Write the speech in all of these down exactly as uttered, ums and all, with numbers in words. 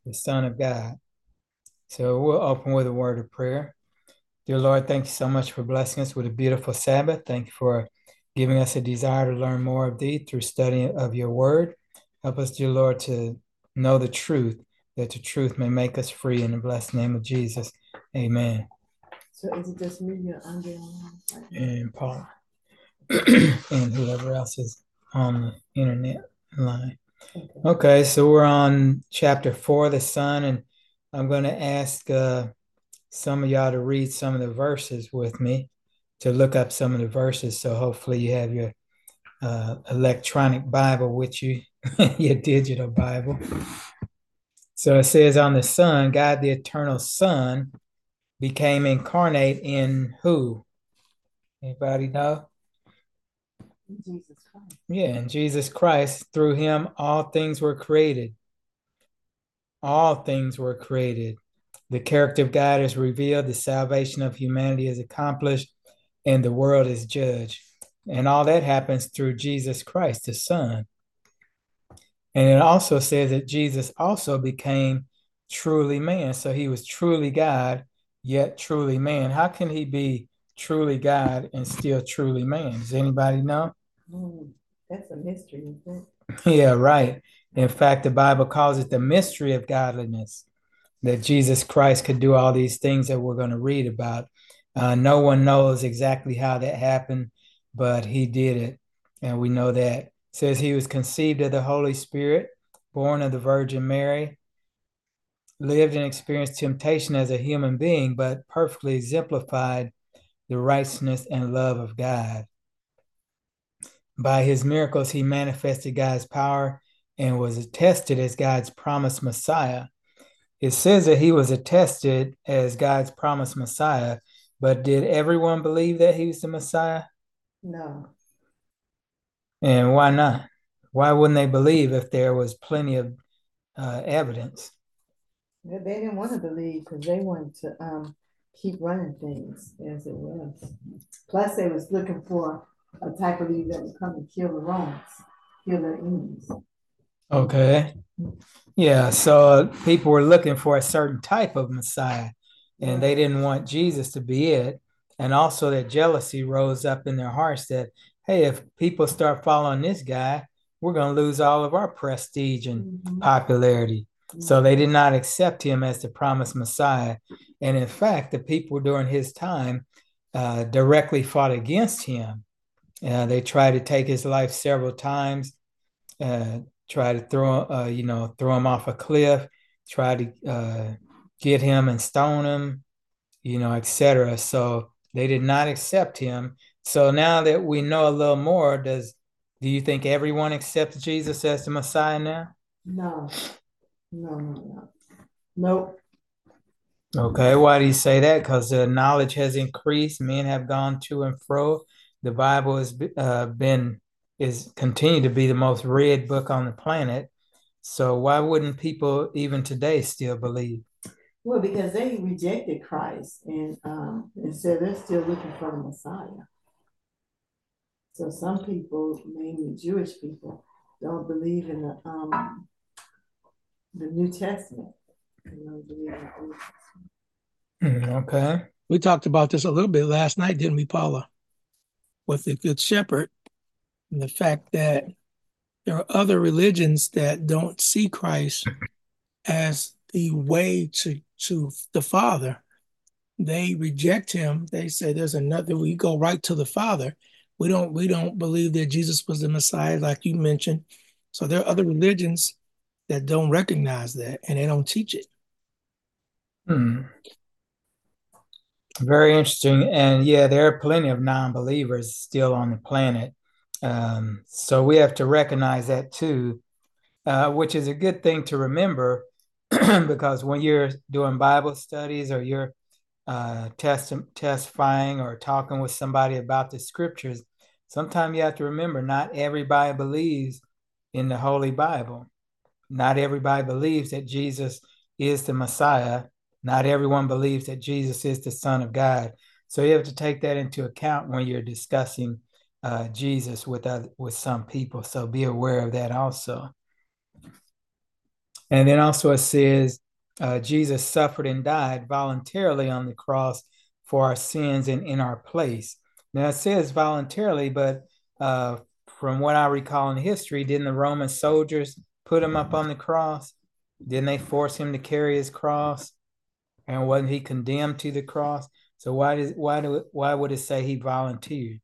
the Son of God. So we'll open with a word of prayer. Dear Lord, thank you so much for blessing us with a beautiful Sabbath. Thank you for giving us a desire to learn more of thee through study of your word. Help us, dear Lord, to know the truth, that the truth may make us free. In the blessed name of Jesus, amen. So is it just me, you're under right now? And Paul, and whoever else is on the internet line. Okay. Okay, so we're on chapter four, the Son, and I'm going to ask uh, some of y'all to read some of the verses with me, to look up some of the verses. So hopefully you have your uh, electronic Bible with you, your digital Bible. So it says, on the Son, God the eternal Son became incarnate in who? Anybody know? Jesus Christ. Yeah, in Jesus Christ. Through him, all things were created. All things were created. The character of God is revealed, the salvation of humanity is accomplished, and the world is judged. And all that happens through Jesus Christ, the Son. And it also says that Jesus also became truly man. So he was truly God, yet truly man. How can he be truly God and still truly man? Does anybody know? Mm, that's a mystery, isn't it? Yeah, right. In fact, the Bible calls it the mystery of godliness, that Jesus Christ could do all these things that we're going to read about. Uh, no one knows exactly how that happened, but he did it. And we know that. It says he was conceived of the Holy Spirit, born of the Virgin Mary, lived and experienced temptation as a human being, but perfectly exemplified the righteousness and love of God. By his miracles, he manifested God's power and was attested as God's promised Messiah. It says that he was attested as God's promised Messiah, but did everyone believe that he was the Messiah? No. And why not? Why wouldn't they believe if there was plenty of uh, evidence? They they didn't want to believe because they wanted to um, keep running things as it was. Plus, they was looking for a type of leader that would come and kill the Romans, kill their enemies. Okay. Yeah, so people were looking for a certain type of Messiah, and they didn't want Jesus to be it. And also that jealousy rose up in their hearts that, hey, if people start following this guy, we're going to lose all of our prestige and Mhm. popularity. So they did not accept him as the promised Messiah. And in fact, the people during his time uh, directly fought against him. Uh, they tried to take his life several times, uh, try to throw, uh, you know, throw him off a cliff, try to uh, get him and stone him, you know, et cetera. So they did not accept him. So now that we know a little more, does do you think everyone accepts Jesus as the Messiah now? No, no, no, no. Nope. Okay, why do you say that? Because the knowledge has increased, men have gone to and fro. The Bible has uh, been is continued to be the most read book on the planet. So why wouldn't people even today still believe? Well, because they rejected Christ and um, and said they're still looking for the Messiah. So some people, mainly Jewish people, don't believe in the um, the New Testament. They don't believe in the Old Testament. Mm, okay. We talked about this a little bit last night, didn't we, Paula? With the Good Shepherd and the fact that there are other religions that don't see Christ as the way to, to the Father. They reject him. They say there's another, we go right to the Father. We don't we don't believe that Jesus was the Messiah, like you mentioned. So there are other religions that don't recognize that and they don't teach it. Hmm. Very interesting. And yeah, there are plenty of non-believers still on the planet. Um, so we have to recognize that too, uh, which is a good thing to remember because when you're doing Bible studies or you're uh, test, testifying or talking with somebody about the scriptures, sometimes you have to remember not everybody believes in the Holy Bible. Not everybody believes that Jesus is the Messiah. Not everyone believes that Jesus is the Son of God. So you have to take that into account when you're discussing uh, Jesus with other, with some people. So be aware of that also. And then also it says, uh, Jesus suffered and died voluntarily on the cross for our sins and in our place. Now it says voluntarily, but uh, from what I recall in history, didn't the Roman soldiers put him up on the cross? Didn't they force him to carry his cross? And wasn't he condemned to the cross? So why does why do why would it say he volunteered?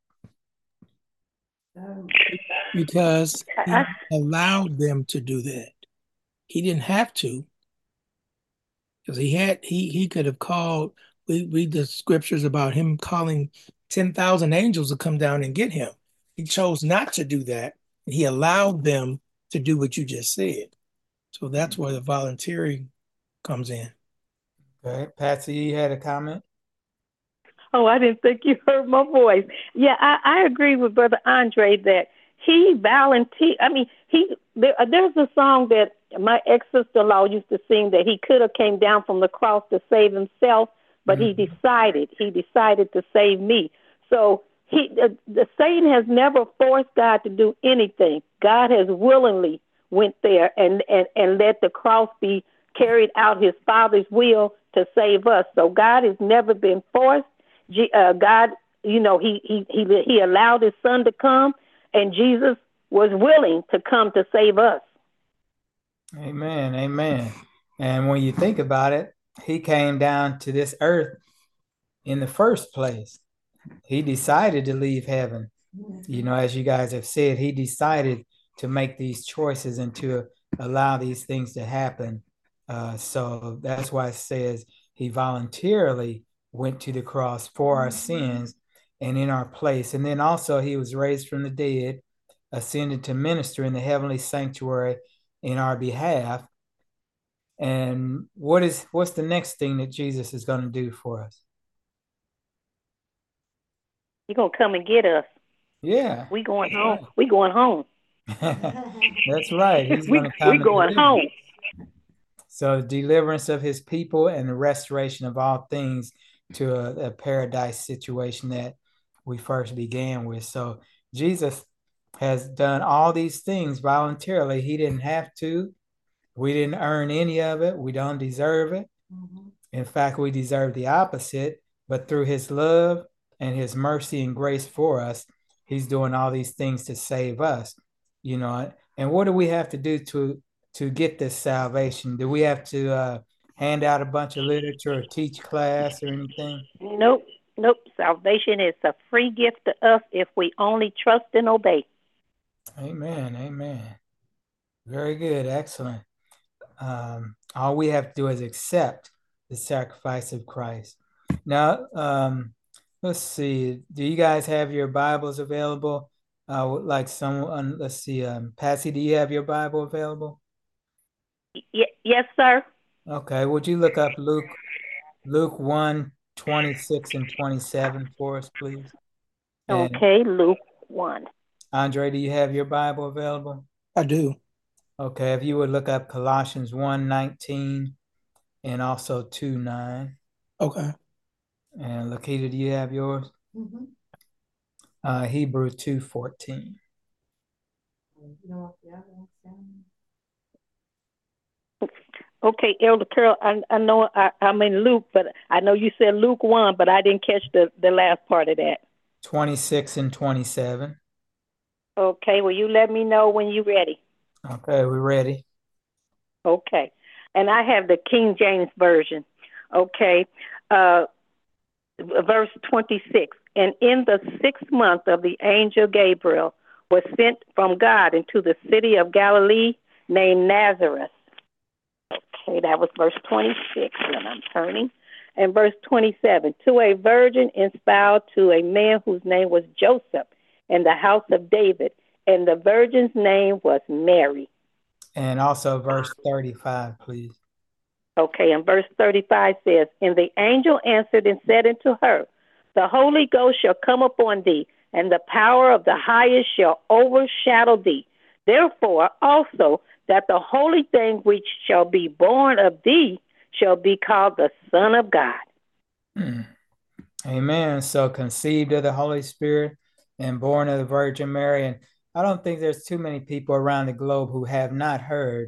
Um, Because he I, allowed them to do that. He didn't have to, because he had he he could have called. We read the scriptures about him calling ten thousand angels to come down and get him. He chose not to do that. He allowed them to do what you just said. So that's where the volunteering comes in. Okay, Patsy, you had a comment? oh, I didn't think you heard my voice. Yeah, I, I agree with Brother Andre that he volunteered. I mean, he there, there's a song that my ex sister in law used to sing that he could have came down from the cross to save himself, but Mhm. he decided he decided to save me. So he the, the Satan has never forced God to do anything. God has willingly went there and and and let the cross be carried out His Father's will to save us. So God has never been forced. G- Uh, God, you know, he he he he allowed His Son to come, and Jesus was willing to come to save us. Amen, amen. And when you think about it, he came down to this earth in the first place. He decided to leave heaven. You know, as you guys have said, he decided to make these choices and to allow these things to happen. Uh, so that's why it says he voluntarily went to the cross for our sins and in our place. And then also he was raised from the dead, ascended to minister in the heavenly sanctuary in our behalf. And what is what's the next thing that Jesus is going to do for us? He's gonna come and get us. Yeah, We going home. We going home. that's right. He's we going to we come and going deliver. home. So, deliverance of his people and the restoration of all things to a, a paradise situation that we first began with. So, Jesus has done all these things voluntarily. He didn't have to. We didn't earn any of it. We don't deserve it. mhm. In fact, we deserve the opposite. But through his love and his mercy and grace for us, he's doing all these things to save us. You know, and what do we have to do to to get this salvation? Do we have to uh, hand out a bunch of literature or teach class or anything? Nope, nope. Salvation is a free gift to us if we only trust and obey. Amen. Amen. Very good. Excellent. Um, all we have to do is accept the sacrifice of Christ. Now, um, let's see. Do you guys have your Bibles available? Uh, like someone, let's see. Um, Patsy, do you have your Bible available? Y- yes, sir. Okay. Would you look up Luke, Luke one, twenty-six and twenty-seven for us, please? And Okay, Luke one. Andre, do you have your Bible available? I do. Okay. If you would look up Colossians one, nineteen and also two, nine. Okay. And Lakita, do you have yours? Mhm. Uh, Hebrew two fourteen. You know what the other one's saying? Okay, Elder Carol, I, I know I, I'm in Luke, but I know you said Luke one, but I didn't catch the, the last part of that. twenty-six and twenty-seven. Okay, well, you let me know when you're ready. Okay, we're ready. Okay, and I have the King James Version. Okay, uh, verse twenty-six. And in the sixth month of the angel Gabriel was sent from God into the city of Galilee named Nazareth. Okay, that was verse twenty-six, and I'm turning. And verse twenty-seven, to a virgin espoused to a man whose name was Joseph in the house of David, and the virgin's name was Mary. And also verse thirty-five, please. Okay, and verse thirty-five says, and the angel answered and said unto her, the Holy Ghost shall come upon thee, and the power of the highest shall overshadow thee. Therefore also that the holy thing which shall be born of thee shall be called the Son of God. Hmm. Amen. So conceived of the Holy Spirit and born of the Virgin Mary. And I don't think there's too many people around the globe who have not heard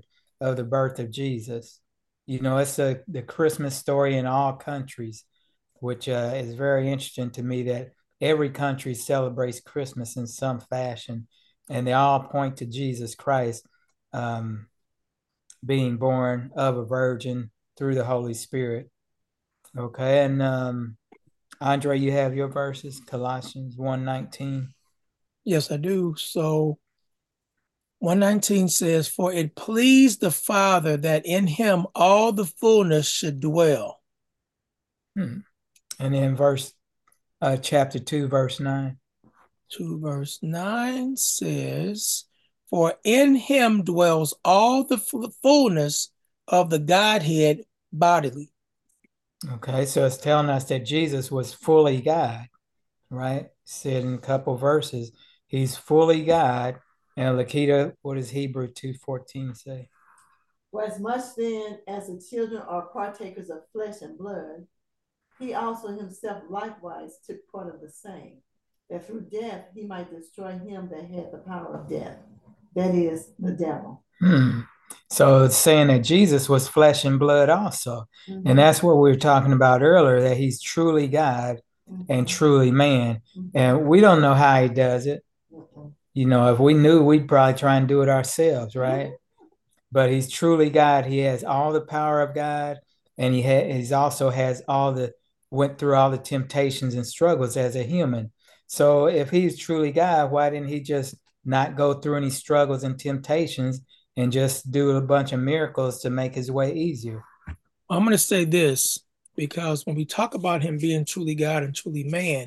of the birth of Jesus. You know, it's a, the Christmas story in all countries, which uh, is very interesting to me that every country celebrates Christmas in some fashion, and they all point to Jesus Christ um, being born of a virgin through the Holy Spirit. Okay, and um, Andre, you have your verses, Colossians one nineteen. Yes, I do. So one nineteen says, "For it pleased the Father that in him all the fullness should dwell." Hmm. And then verse, uh, chapter two, verse nine. two verse nine says, "For in him dwells all the fullness of the Godhead bodily." Okay, so it's telling us that Jesus was fully God, right? Said in a couple verses, he's fully God. And Lakita, what does Hebrew two fourteen say? For as much then as the children are partakers of flesh and blood, he also himself likewise took part of the same, that through death he might destroy him that had the power of death, that is, the devil. Hmm. So it's saying that Jesus was flesh and blood also. Mm-hmm. And that's what we were talking about earlier, that he's truly God mm-hmm. and truly man. Mm-hmm. And we don't know how he does it. Mm-hmm. You know, if we knew, we'd probably try and do it ourselves, right? Mm-hmm. But he's truly God. He has all the power of God, and he ha- he's also has all the, went through all the temptations and struggles as a human. So if he's truly God, why didn't he just not go through any struggles and temptations and just do a bunch of miracles to make his way easier? I'm going to say this, because when we talk about him being truly God and truly man,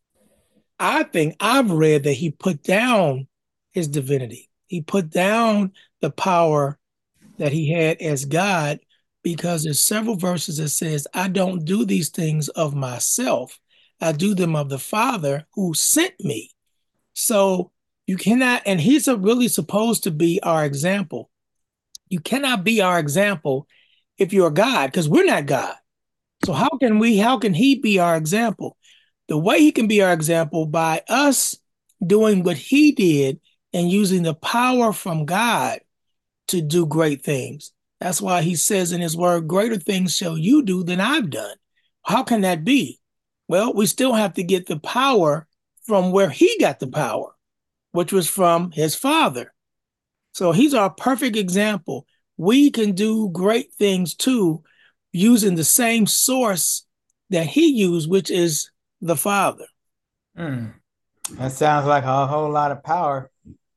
I think I've read that he put down his divinity. He put down the power that he had as God, because there's several verses that says, "I don't do these things of myself. I do them of the Father who sent me." So you cannot, and he's a really supposed to be our example. You cannot be our example if you're God, because we're not God. So how can we, how can he be our example? The way he can be our example, by us doing what he did and using the power from God to do great things. That's why he says in his word, "Greater things shall you do than I've done." How can that be? Well, we still have to get the power from where he got the power, which was from his Father. So he's our perfect example. We can do great things too, using the same source that he used, which is the Father. Mm. That sounds like a whole lot of power.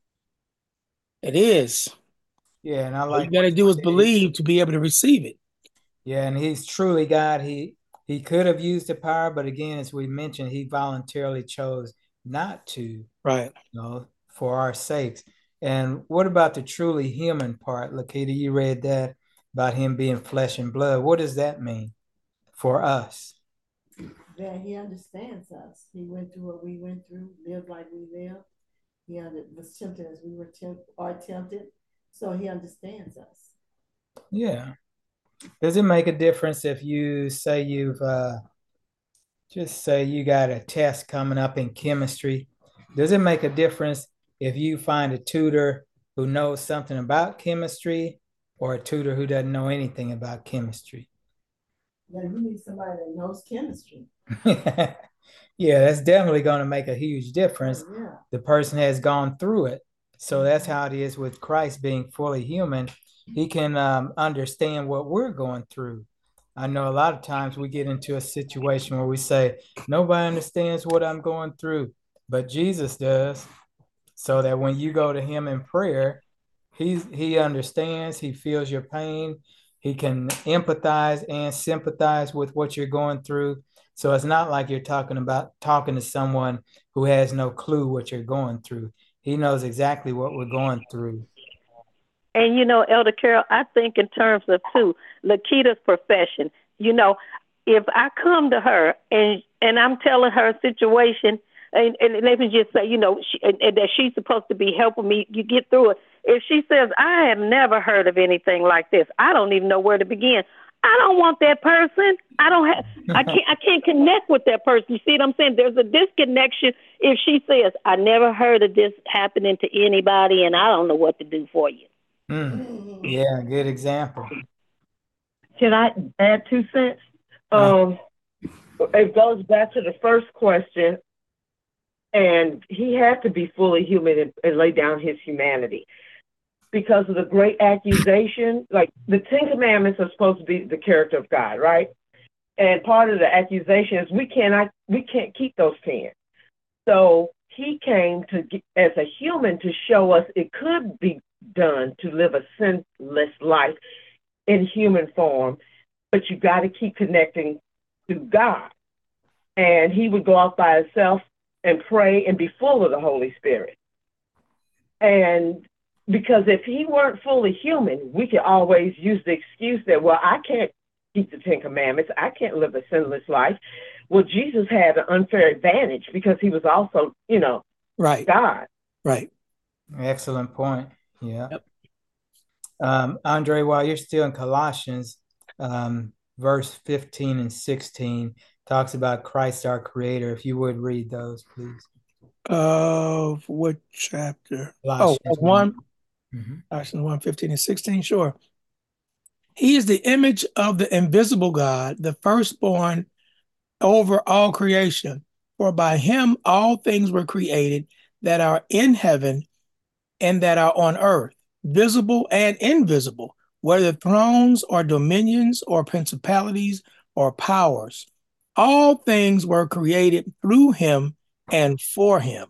It is. Yeah, and I All like you got to do is believe to be able to receive it. Yeah, and he's truly God. He he could have used the power, but again, as we mentioned, he voluntarily chose not to. Right. You know, for our sakes. And what about the truly human part, Lakita? You read that about him being flesh and blood. What does that mean for us? That he understands us. He went through what we went through, lived like we lived. He was tempted as we were temp- are tempted. So he understands us. Yeah. Does it make a difference if you say you've uh, just say you got a test coming up in chemistry? Does it make a difference if you find a tutor who knows something about chemistry or a tutor who doesn't know anything about chemistry? Yeah, you need somebody that knows chemistry. Yeah, that's definitely going to make a huge difference. Oh, yeah. The person has gone through it. So that's how it is with Christ being fully human. He can um, understand what we're going through. I know a lot of times we get into a situation where we say, nobody understands what I'm going through, but Jesus does. So that when you go to him in prayer, he's, he understands, he feels your pain, he can empathize and sympathize with what you're going through. So it's not like you're talking about talking to someone who has no clue what you're going through. He knows exactly what we're going through. And, you know, Elder Carol, I think in terms of, too, Lakita's profession, you know, if I come to her and and I'm telling her a situation, and, and let me just say, you know, she, and, and that she's supposed to be helping me, you get through it. If she says, "I have never heard of anything like this, I don't even know where to begin," I don't want that person. I don't have, I can't, I can't connect with that person. You see what I'm saying? There's a disconnection if she says, "I never heard of this happening to anybody, and I don't know what to do for you." Mm. Yeah, good example. Can I add two cents? Uh, Um, it goes back to the first question, and he had to be fully human and, and lay down his humanity because of the great accusation. Like the Ten Commandments are supposed to be the character of God, right? And part of the accusation is we cannot, we can't keep those ten. So he came to as a human to show us it could be done to live a sinless life in human form, but you got to keep connecting to God. And he would go off by himself and pray and be full of the Holy Spirit. And because if he weren't fully human, we could always use the excuse that, well, I can't keep the Ten Commandments. I can't live a sinless life. Well, Jesus had an unfair advantage because he was also, you know, Right. God. Right. Excellent point. Yeah. Yep. Um, Andre, while you're still in Colossians, um, verse fifteen and sixteen talks about Christ our creator. If you would read those, please. Of what chapter? Colossians oh, of one. Mm-hmm. Colossians one, fifteen and sixteen, sure. He is the image of the invisible God, the firstborn over all creation. For by him all things were created that are in heaven and that are on earth, visible and invisible, whether thrones or dominions or principalities or powers. All things were created through him and for him.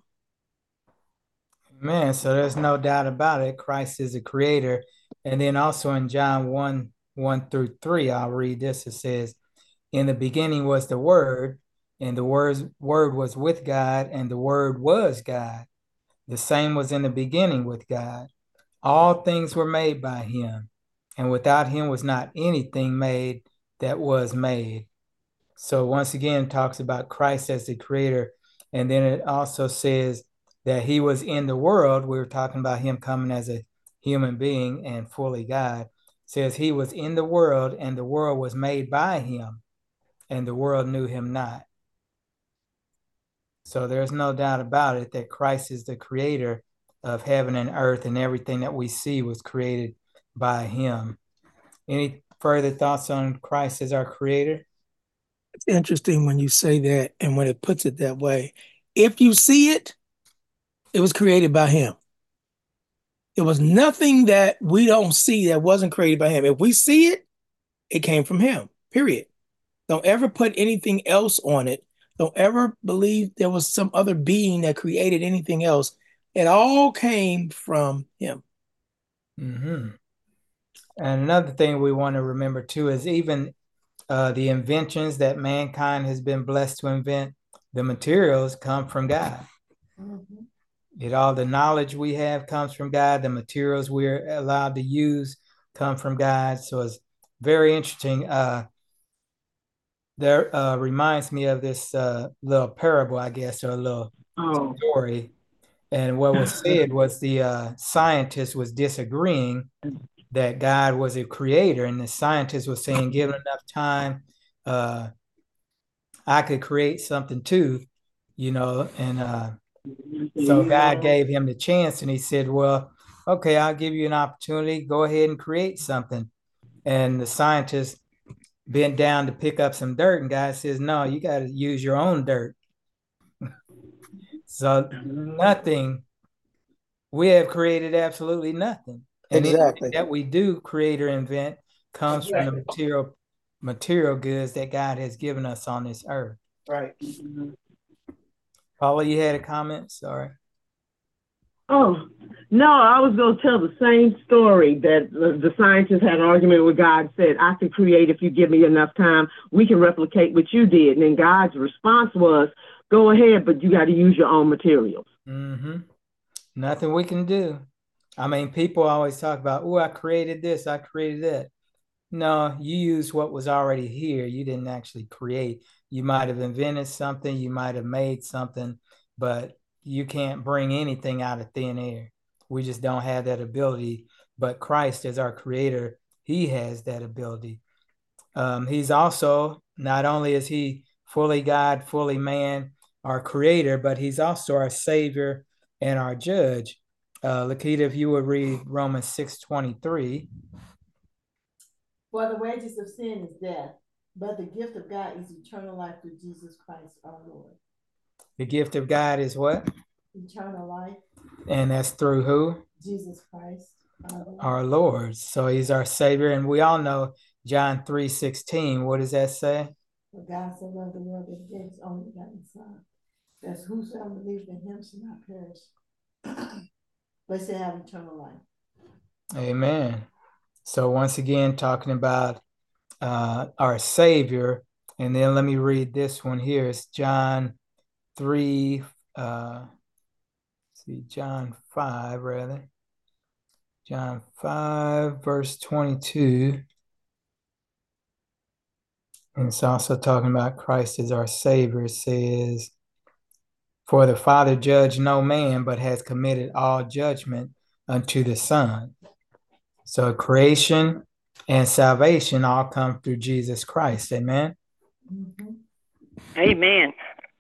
Man, so there's no doubt about it. Christ is the creator. And then also in John one, one through three, I'll read this. It says, in the beginning was the Word, and the word, word was with God, and the Word was God. The same was in the beginning with God. All things were made by him, and without him was not anything made that was made. So once again, it talks about Christ as the creator. And then it also says that he was in the world. We were talking about him coming as a human being and fully God. It says he was in the world, and the world was made by him, and the world knew him not. So there's no doubt about it that Christ is the creator of heaven and earth, and everything that we see was created by him. Any further thoughts on Christ as our creator? It's interesting when you say that and when it puts it that way. If you see it, it was created by him. There was nothing that we don't see that wasn't created by him. If we see it, it came from him, period. Don't ever put anything else on it. Don't ever believe there was some other being that created anything else. It all came from him. Mm-hmm. And another thing we want to remember too is even uh, the inventions that mankind has been blessed to invent, the materials come from God. Mm-hmm. It all the knowledge we have comes from God. The materials we're allowed to use come from God. So it's very interesting. Uh, there uh, reminds me of this uh, little parable, I guess, or a little oh. story. And what was said was the uh, scientist was disagreeing that God was a creator, and the scientist was saying, given enough time, uh, I could create something too, you know. And uh, so God gave him the chance, and he said, well, okay, I'll give you an opportunity. Go ahead and create something. And the scientist bent down to pick up some dirt, and God says, no, you got to use your own dirt. So nothing, we have created absolutely nothing. And exactly. that we do create or invent comes exactly. from the material material goods that God has given us on this earth. Right. Paula, you had a comment? Sorry. Oh, no, I was going to tell the same story that the scientist had an argument with God, said, I can create if you give me enough time. We can replicate what you did. And then God's response was, go ahead, but you got to use your own materials. Mm-hmm. Nothing we can do. I mean, people always talk about, oh, I created this, I created that. No, you used what was already here. You didn't actually create. You might have invented something, you might have made something, but you can't bring anything out of thin air. We just don't have that ability. But Christ, as our creator, he has that ability. Um, he's also, not only is he fully God, fully man, our creator, but he's also our savior and our judge. Uh, Lakita, if you would read Romans six twenty-three. For the wages of sin is death, but the gift of God is eternal life through Jesus Christ our Lord. The gift of God is what? Eternal life. And that's through who? Jesus Christ our Lord. Our Lord. So he's our Savior. And we all know John three sixteen. What does that say? For God so loved the world that he gave his only begotten Son, that whosoever believes in him shall not perish, but shall have eternal life. Amen. So once again, talking about uh, our Savior. And then let me read this one here. It's John three, uh, see, John five, rather. John five, verse twenty-two. And it's also talking about Christ as our Savior. It says, for the Father judged no man, but has committed all judgment unto the Son. So creation and salvation all come through Jesus Christ. Amen. Mm-hmm. Amen.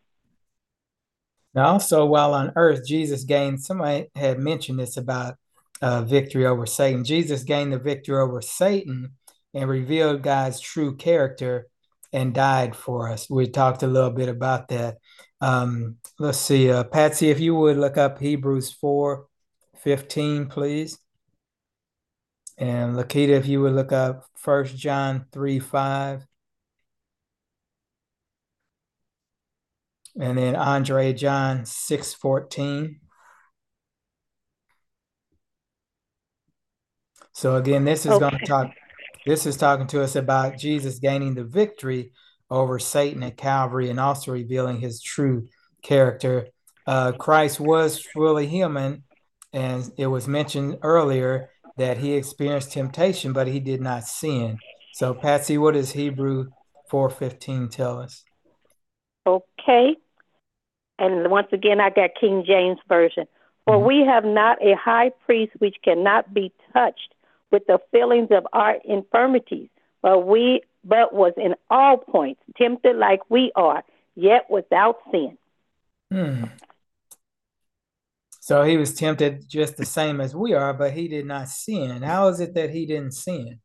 Now, also while on earth, Jesus gained, somebody had mentioned this about uh, victory over Satan. Jesus gained the victory over Satan and revealed God's true character and died for us. We talked a little bit about that. Um, let's see, uh, Patsy, if you would look up Hebrews four fifteen, please. And Lakita, if you would look up First John three five. And then Andre, John six fourteen. So again, this is okay. going to talk, this is talking to us about Jesus gaining the victory over Satan at Calvary and also revealing his true character. Uh, Christ was fully human, and it was mentioned earlier that he experienced temptation, but he did not sin. So Patsy, what does Hebrew four fifteen tell us? Okay. And once again, I got King James Version. For mm-hmm. we have not a high priest which cannot be touched with the feelings of our infirmities, but we but was in all points tempted like we are, yet without sin. Hmm. So he was tempted just the same as we are, but he did not sin. How is it that he didn't sin?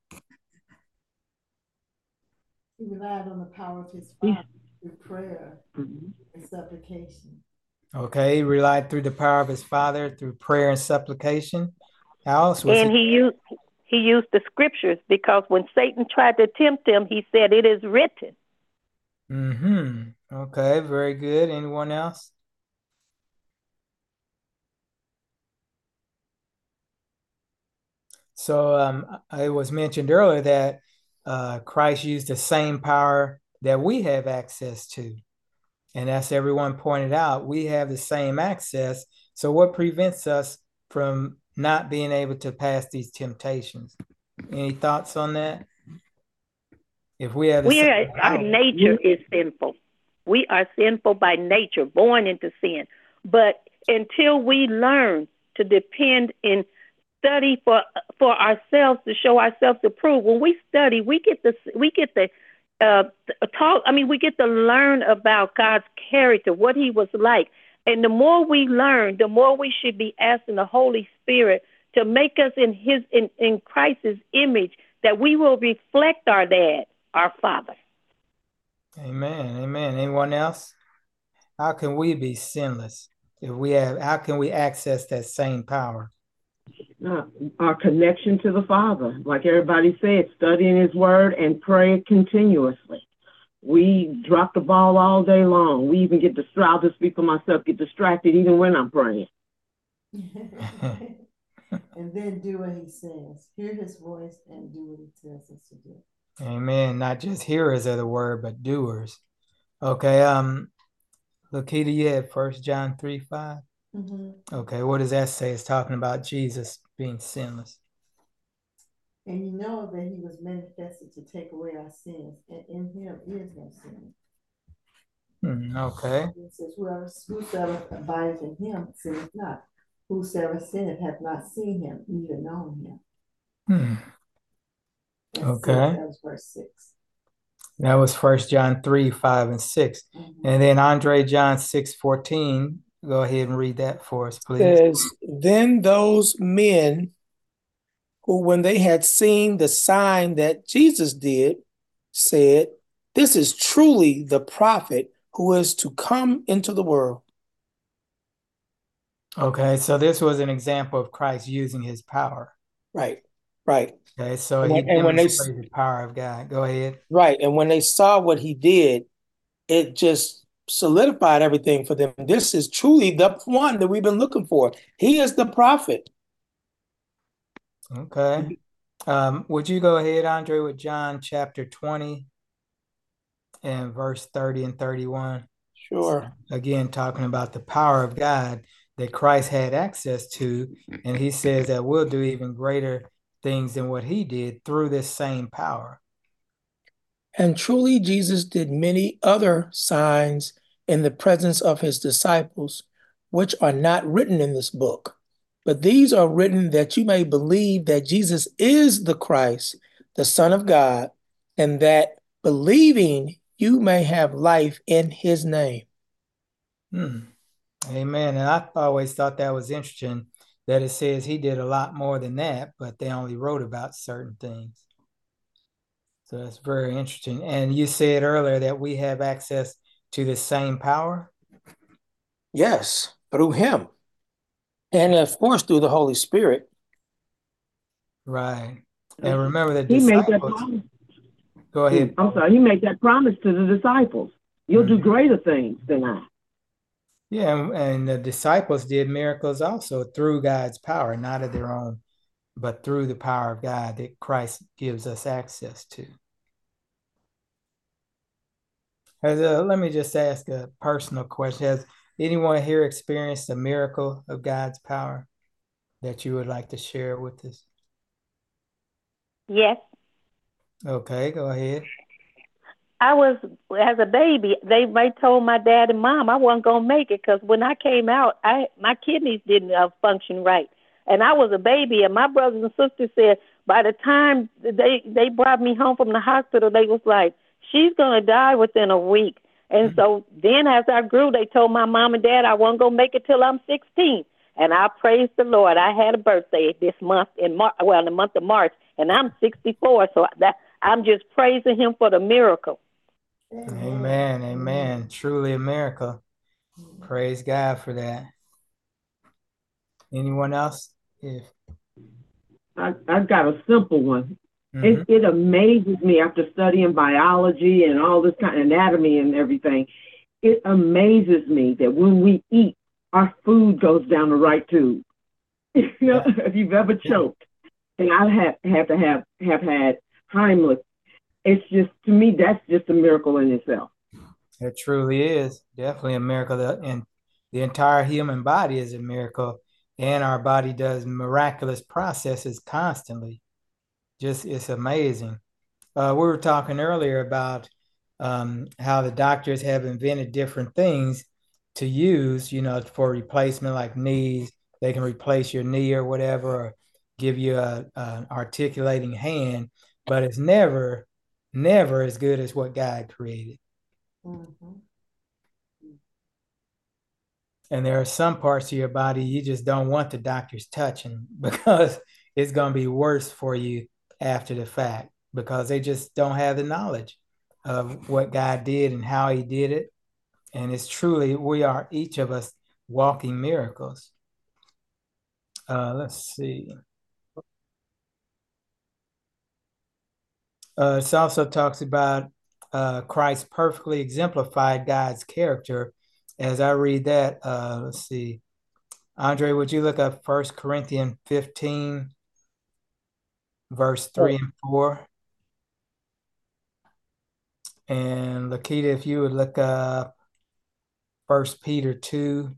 He relied on the power of his Father through prayer mm-hmm. and supplication. Okay, he relied through the power of his Father through prayer and supplication. How else was and he? And he used he used the scriptures, because when Satan tried to tempt him, he said, "It is written." Mm-hmm. Okay, very good. Anyone else? So um, it was mentioned earlier that uh, Christ used the same power that we have access to. And as everyone pointed out, we have the same access. So what prevents us from not being able to pass these temptations? Any thoughts on that? If we have the we same are, our nature is sinful. We are sinful by nature, born into sin. But until we learn to depend and study for for ourselves, to show ourselves approved, when we study, we get the we get the uh, talk. I mean, we get to learn about God's character, what He was like, and the more we learn, the more we should be asking the Holy Spirit to make us in His in in Christ's image, that we will reflect our Dad, our Father. Amen. Amen. Anyone else? How can we be sinless if we have? How can we access that same power? Uh, our connection to the Father, like everybody said, studying His Word and praying continuously. We drop the ball all day long. We even get distracted. I'll just speak for myself. Get distracted even when I'm praying. And then do what He says. Hear His voice and do what He tells us to do. Amen. Not just hearers of the word, but doers. Okay. Um, Lakita, you had First John three five. Mm-hmm. Okay. What does that say? It's talking about Jesus being sinless. And you know that He was manifested to take away our sins, and in Him is no sin. Hmm, okay. It says, whoever, whosoever abides in Him sinneth not. Whosoever sinneth hath not seen Him, neither known Him. Hmm. That's okay. Six, that was verse six. That was First John three, five, and six. Mm-hmm. And then Andre, John six fourteen. go ahead and read that for us, please. Says, then those men who, when they had seen the sign that Jesus did, said, this is truly the prophet who is to come into the world. Okay, so this was an example of Christ using his power. Right, right. Okay, so And when, he and when they demonstrated the power of God. Go ahead. right, and when they saw what he did, it just solidified everything for them. This is truly the one that we've been looking for. He is the prophet. Okay. Um, would you go ahead, Andre, with John chapter twenty and verse thirty and thirty-one? Sure. Again, talking about the power of God that Christ had access to, and he says that we'll do even greater things than what he did through this same power. And truly, Jesus did many other signs in the presence of his disciples, which are not written in this book. But these are written that you may believe that Jesus is the Christ, the Son of God, and that believing you may have life in his name. Hmm. Amen. And I always thought that was interesting that it says he did a lot more than that, but they only wrote about certain things. So that's very interesting. And you said earlier that we have access to the same power? Yes, through him. And of course, through the Holy Spirit. Right. And remember the He made that disciples. promise. Go ahead. I'm sorry. He made that promise to the disciples. You'll do Mhm. greater things than I. Yeah, and, and the disciples did miracles also through God's power, not of their own, but through the power of God that Christ gives us access to. Has a, let me just ask a personal question. Has anyone here experienced a miracle of God's power that you would like to share with us? Yes. Okay, go ahead. I was, as a baby, they they told my dad and mom I wasn't gonna make it because when I came out, I my kidneys didn't uh, function right, and I was a baby. And my brothers and sisters said by the time they they brought me home from the hospital, they was like, she's gonna die within a week. And so then, as I grew, they told my mom and dad I wasn't gonna make it till I'm sixteen. And I praise the Lord. I had a birthday this month in Mar- well, in the month of March, and I'm sixty-four. So that I'm just praising Him for the miracle. Amen. Amen. Truly a miracle. Praise God for that. Anyone else? If I, I've got a simple one. Mhm. It, it amazes me after studying biology and all this kind of anatomy and everything. It amazes me that when we eat, our food goes down the right tube. You know, Yeah. if you've ever choked, and I have have to have have had Heimlich, it's just to me that's just a miracle in itself. It truly is definitely a miracle. The- And the entire human body is a miracle, and our body does miraculous processes constantly. Just it's amazing. Uh, we were talking earlier about um, how the doctors have invented different things to use, you know, for replacement, like knees. They can replace your knee or whatever, or give you a, an articulating hand, but it's never, never as good as what God created. Mhm. And there are some parts of your body you just don't want the doctors touching because it's going to be worse for you after the fact because they just don't have the knowledge of what God did and how he did it. And it's truly, we are each of us walking miracles. Uh, let's see. Uh, it also talks about uh, Christ perfectly exemplified God's character. As I read that, uh, let's see. Andre, would you look up First Corinthians fifteen, verse three and four? And Lakita, if you would look up First Peter two,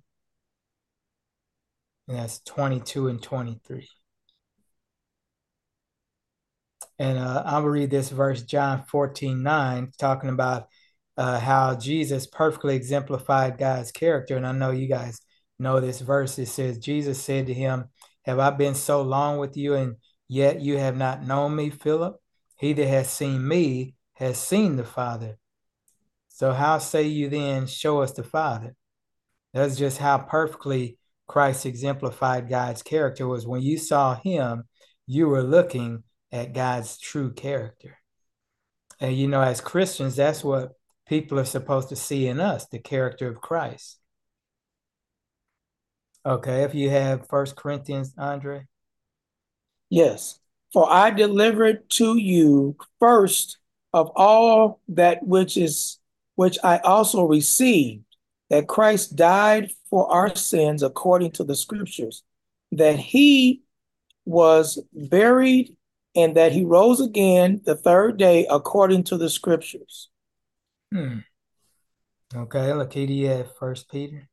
and that's twenty-two and twenty-three. And uh, I'll read this verse, John fourteen nine, talking about uh, how Jesus perfectly exemplified God's character. And I know you guys know this verse. It says, Jesus said to him, have I been so long with you, and yet you have not known me, Philip? He that has seen me has seen the Father. So how say you then, show us the Father? That's just how perfectly Christ exemplified God's character. Was when you saw him, you were looking at God's true character. And you know, as Christians, that's what people are supposed to see in us, the character of Christ. Okay, if you have First Corinthians, Andre. Yes. For I delivered to you first of all that which is which I also received, that Christ died for our sins according to the scriptures, that he was buried, and that he rose again the third day according to the scriptures. Hmm. Okay, Lakita, you have First Peter.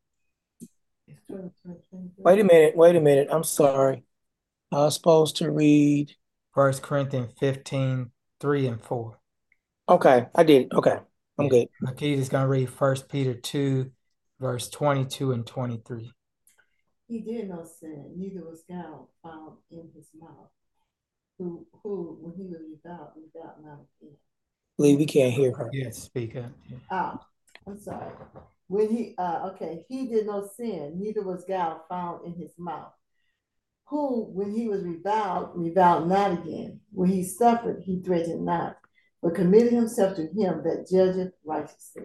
Wait a minute, wait a minute. I'm sorry. I was supposed to read. First Corinthians fifteen, three and four. Okay, I did. Okay, I'm Yeah. good. Lakita's going to read First Peter two, verse twenty-two and twenty-three. He did no sin, neither was guile found in his mouth. Who, who, when he was without, without not again. Believe we can't hear her. Yes, speak up. Yeah. Ah, I'm sorry. When he, uh, okay, he did no sin, neither was guile found in his mouth. Who, when he was reviled, reviled not again. When he suffered, he threatened not, but committed himself to him that judgeth righteously.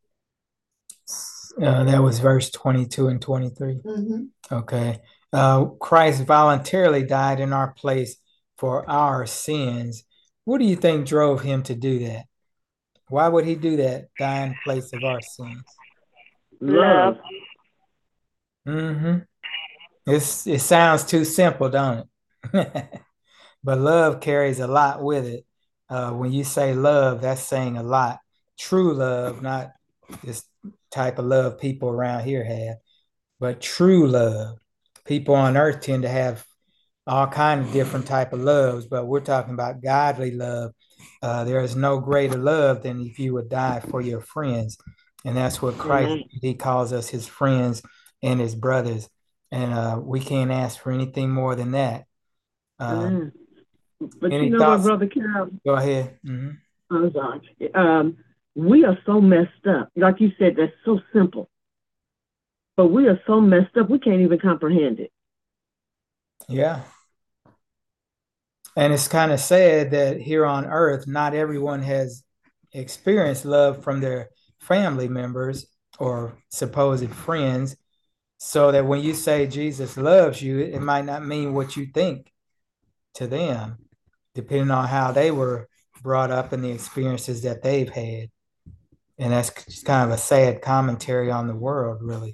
Uh, that was verse twenty-two and twenty-three. Mm-hmm. Okay. Uh, Christ voluntarily died in our place for our sins. What do you think drove him to do that? Why would he do that, die in place of our sins? Love. Mm-hmm. It's, it sounds too simple, don't it? But love carries a lot with it. Uh, when you say love, that's saying a lot. True love, not this type of love people around here have, but true love. People on earth tend to have all kinds of different type of loves, but we're talking about godly love. Uh, there is no greater love than if you would die for your friends. And that's what Christ, mm-hmm. he calls us his friends and his brothers. And uh, we can't ask for anything more than that. Um, mm. But you know thoughts? What, Brother Carol? Go ahead. Mm-hmm. I'm sorry. Um, we are so messed up. Like you said, that's so simple. But we are so messed up, we can't even comprehend it. Yeah. And it's kind of sad that here on earth, not everyone has experienced love from their family members or supposed friends. So that when you say Jesus loves you, it might not mean what you think to them, depending on how they were brought up and the experiences that they've had. And that's just kind of a sad commentary on the world, really.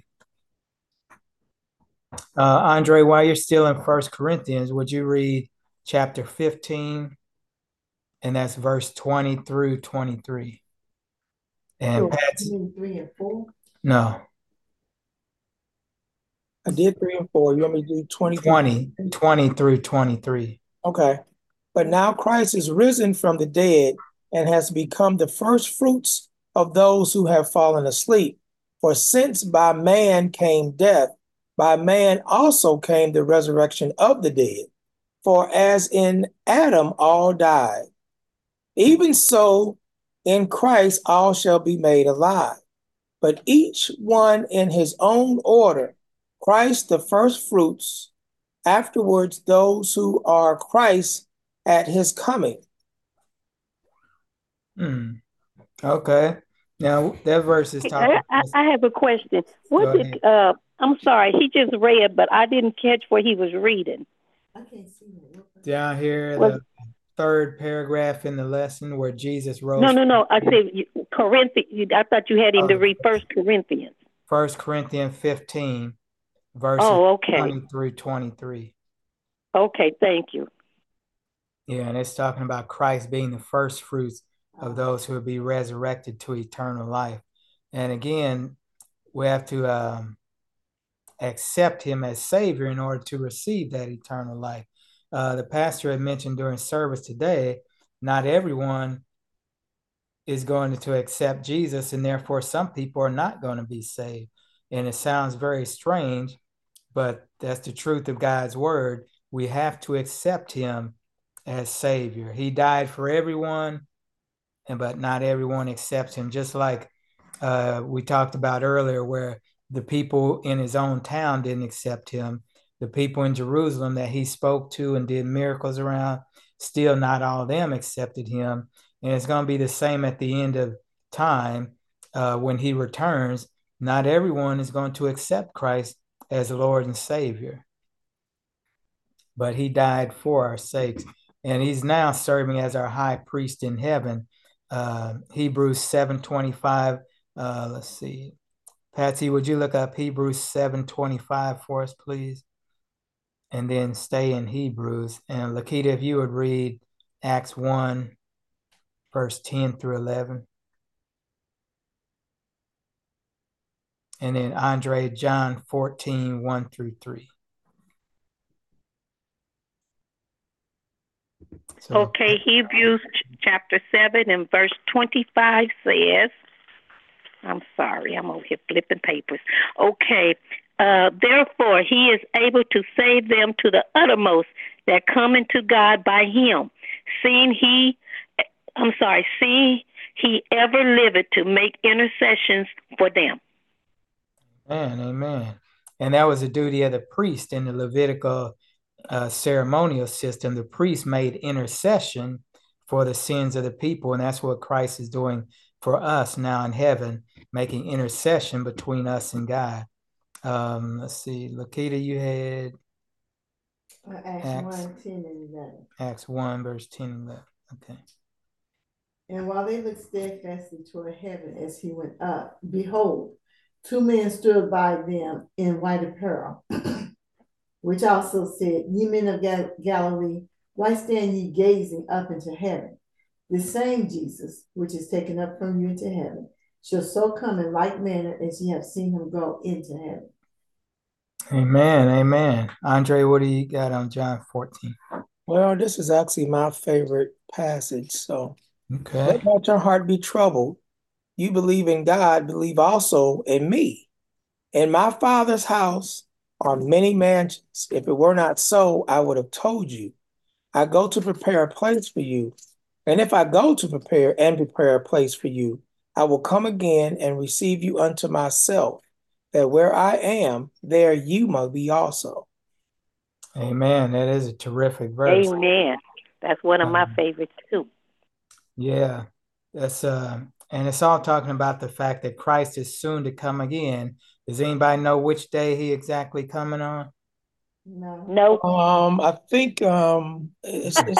Uh, Andre, while you're still in First Corinthians, would you read chapter fifteen, and that's verse twenty through twenty-three? And So, Pat's, you mean three and four? No. I did three and four. You want me to do twenty? twenty, twenty through twenty-three. Okay. But now Christ is risen from the dead and has become the first fruits of those who have fallen asleep. For since by man came death, by man also came the resurrection of the dead. For as in Adam all died, even so in Christ all shall be made alive, but each one in his own order. Christ the first fruits, afterwards those who are Christ at his coming. Hmm. Okay. Now that verse is talking. I, I, I have a question. What did uh I'm sorry, he just read, but I didn't catch what he was reading. I can't see it. Down here, Was, the third paragraph in the lesson where Jesus rose. No, no, no. I said Corinthians. I thought you had him oh, to read First Corinthians. First Corinthians fifteen, verses oh, okay. twenty through twenty-three. Okay, thank you. Yeah, and it's talking about Christ being the first fruits of those who will be resurrected to eternal life. And again, we have to um, accept him as Savior in order to receive that eternal life. Uh, the pastor had mentioned during service today, not everyone is going to accept Jesus, and therefore some people are not going to be saved. And it sounds very strange, but that's the truth of God's word. We have to accept him as Savior. He died for everyone, and but not everyone accepts him. Just like uh, we talked about earlier, where the people in his own town didn't accept him. The people in Jerusalem that he spoke to and did miracles around, still not all of them accepted him. And it's going to be the same at the end of time uh, when he returns. Not everyone is going to accept Christ as Lord and Savior, but he died for our sakes. And he's now serving as our high priest in heaven. Uh, Hebrews seven twenty-five. Uh, let's see. Patsy, would you look up Hebrews seven twenty-five for us, please? And then stay in Hebrews. And Lakita, if you would read Acts one, verse ten through eleven. And then Andre, John fourteen, one through three. So, okay, Hebrews chapter seven and verse twenty-five says, I'm sorry, I'm over here flipping papers. Okay, uh, therefore he is able to save them to the uttermost that come into God by him, seeing he, I'm sorry, seeing he ever liveth to make intercessions for them. Amen, amen. And that was the duty of the priest in the Levitical uh, ceremonial system. The priest made intercession for the sins of the people, and that's what Christ is doing for us now in heaven, making intercession between us and God. Um, let's see, Lakita, you had Uh, Acts, Acts one, ten and eleven. Acts one, verse ten and eleven. Okay. And while they looked steadfastly toward heaven as he went up, behold, two men stood by them in white apparel, which also said, Ye men of Gal- Galilee, why stand ye gazing up into heaven? The same Jesus, which is taken up from you into heaven, shall so come in like manner as ye have seen him go into heaven. Amen, amen. Andre, what do you got on John fourteen? Well, this is actually my favorite passage. So Okay. let not your heart be troubled. You believe in God, believe also in me. In my Father's house are many mansions. If it were not so, I would have told you. I go to prepare a place for you. And if I go to prepare and prepare a place for you, I will come again and receive you unto myself, that where I am, there you may be also. Amen. That is a terrific verse. Amen. That's one of my Um, favorites too. Yeah, that's uh, and it's all talking about the fact that Christ is soon to come again. Does anybody know which day he exactly coming on? No. No. Um, I think um, it's, it's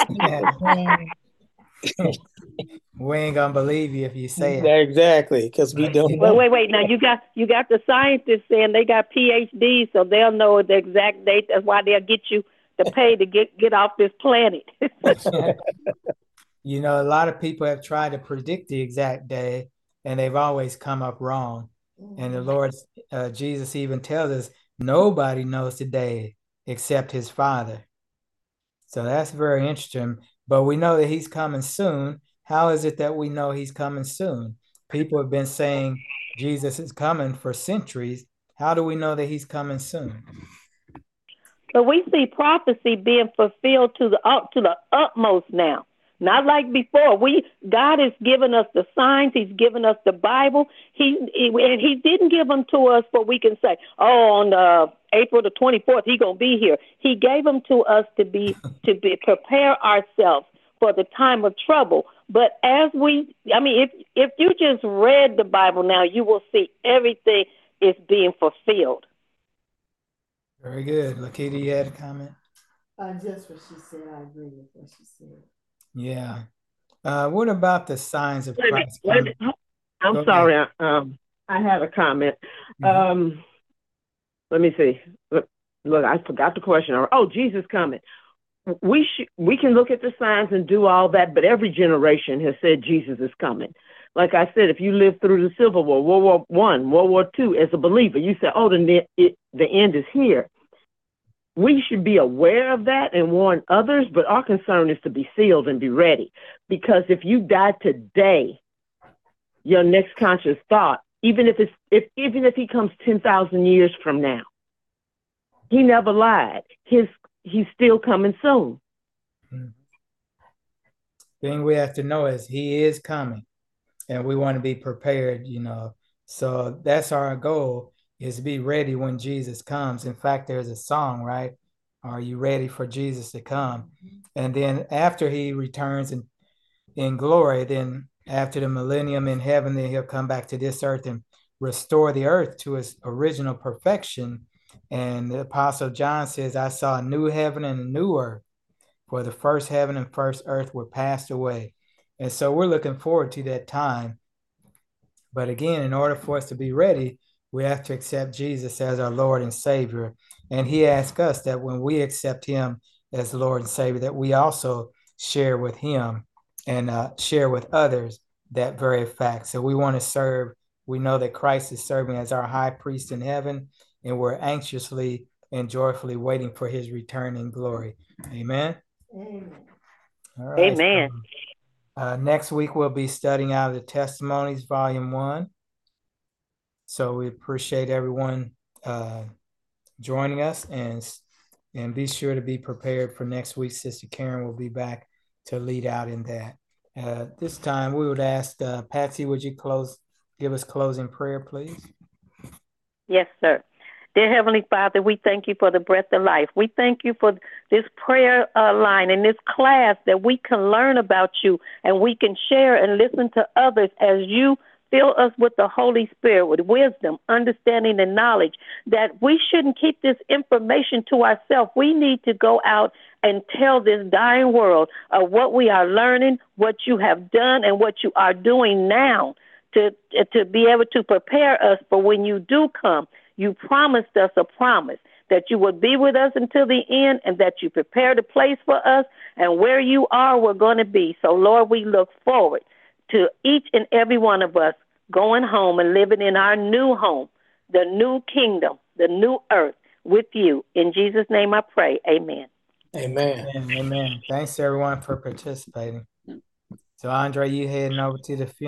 um, We ain't gonna believe you if you say it. yeah, exactly, because we don't Wait, know. wait, wait. Now you got you got the scientists saying they got P H Ds, so they'll know the exact date. That's why they'll get you to pay to get get off this planet. You know, a lot of people have tried to predict the exact day, and they've always come up wrong. And the Lord, uh, Jesus even tells us nobody knows the day except his Father. So that's very interesting. But we know that he's coming soon. How is it that we know he's coming soon? People have been saying Jesus is coming for centuries. How do we know that he's coming soon? But we see prophecy being fulfilled to the up to the utmost now. Not like before. We God has given us the signs. He's given us the Bible. He, he and He didn't give them to us for we can say, oh, on uh, April the twenty-fourth, He gonna be here. He gave them to us to be to be prepare ourselves for the time of trouble. But as we, I mean, if if you just read the Bible now, you will see everything is being fulfilled. Very good. Lakita, you had a comment? Uh, just what she said. I agree with what she said. Yeah. Uh, what about the signs of Wait a minute, Christ wait a coming? minute. I'm Go sorry. ahead. I, um, I have a comment. Mhm. Um, let me see. Look, look, I forgot the question. Oh, Jesus coming. We sh- we can look at the signs and do all that, but every generation has said Jesus is coming. Like I said, if you lived through the Civil War, World War One, World War Two, as a believer, you say, "Oh, the ne- it, the end is here." We should be aware of that and warn others, but our concern is to be sealed and be ready. Because if you die today, your next conscious thought, even if it's if even if he comes ten thousand years from now, he never lied. His he's still coming soon. Mhm. Thing we have to know is he is coming, and we want to be prepared, you know. So that's our goal. is be ready when Jesus comes. In fact, there's a song, right? Are you ready for Jesus to come? And then after he returns in, in glory, then after the millennium in heaven, then he'll come back to this earth and restore the earth to its original perfection. And the Apostle John says, I saw a new heaven and a new earth, for the first heaven and first earth were passed away. And so we're looking forward to that time. But again, in order for us to be ready, we have to accept Jesus as our Lord and Savior. And he asks us that when we accept him as Lord and Savior, that we also share with him and uh, share with others that very fact. So we want to serve. We know that Christ is serving as our high priest in heaven, and we're anxiously and joyfully waiting for his return in glory. Amen. Amen. All right. Amen. So, uh, next week, we'll be studying out of the Testimonies, Volume one. So we appreciate everyone uh, joining us, and and be sure to be prepared for next week. Sister Karen will be back to lead out in that. Uh, this time we would ask uh, Patsy, would you close, give us closing prayer, please? Yes, sir. Dear Heavenly Father, we thank you for the breath of life. We thank you for this prayer uh, line and this class that we can learn about you, and we can share and listen to others as you fill us with the Holy Spirit, with wisdom, understanding, and knowledge, that we shouldn't keep this information to ourselves. We need to go out and tell this dying world of what we are learning, what you have done, and what you are doing now to, to be able to prepare us for when you do come. You promised us a promise that you would be with us until the end, and that you prepared a place for us, and where you are, we're going to be. So, Lord, we look forward to each and every one of us going home and living in our new home, the new kingdom, the new earth with you. In Jesus' name I pray. Amen. Amen. Amen. Amen. Thanks everyone for participating. So Andre, you heading over to the